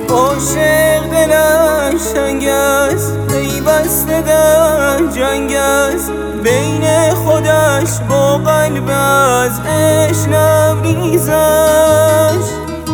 عاشق دلش تنگ است، پیوسته در جنگ است، بین خودش با قلب از عشق لبریزش.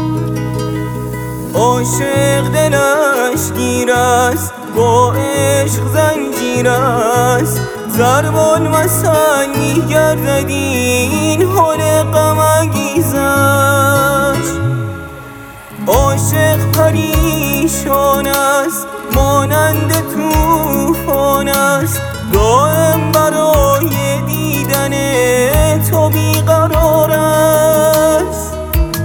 عاشق دلش گیر است، با عشق زنجیر است، ضرب المثل می‌گردد این حال غم‌انگیزش. عاشق پریشان است، مانند طوفان است، دائم برای دیدن تو بیقرار است.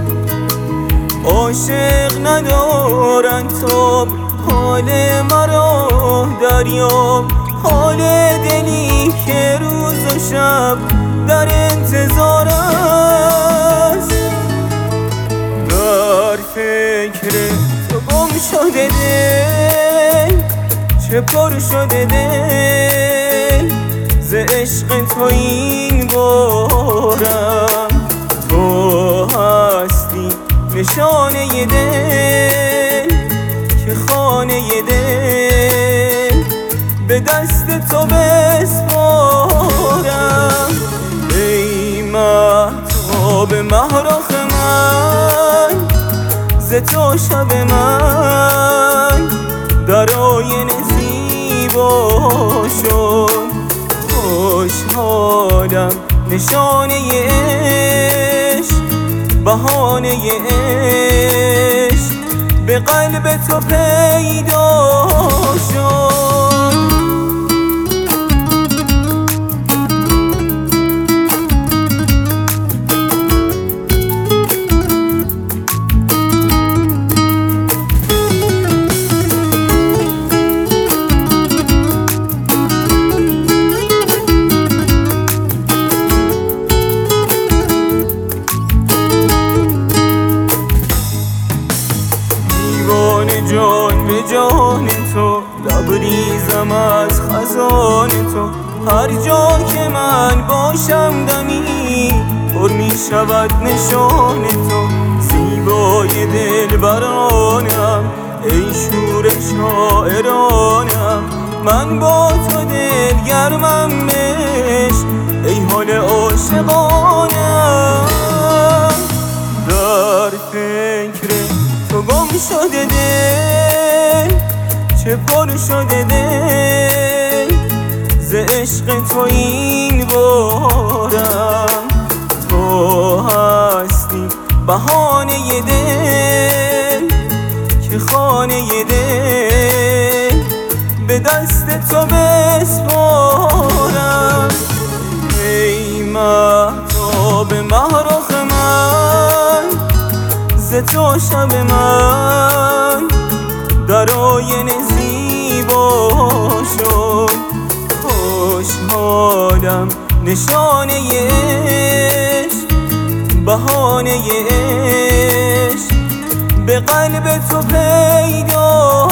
عاشق ندارد تاب، حال مرا دریاب، حال دلی که روز و شب در انتظار است. در فکر تو گم شده دل، چه پر شده دل ز عشق تو این بارم. تو هستی نشانه دل که خانه دل به دست تو بسپارم. ای مهتاب مهرخ من، ز تو شب من در آینه زیبا شد. خوشحالم نشانه عشق، بهانه عشق به قلب تو پیدا شد. جان به جان تو لبریزم از خزان تو، هر جا که من باشم دمی پر می شود نشان تو. زیبای دلبرانم ای شور شاعرانم، من با تو دلگرمم عشق ای حال عاشقانم. در فکر تو گم شده دل، چه پر شده دل ز عشق تو این بارم. تو هستی بهانه دل که خانه دل به دست تو بسپارم. ای مهتاب مهرخ من، ز تو شب من در آینه زیبا شد. خوشحالم نشانه عشق، بهانه عشق به قلب تو پیدا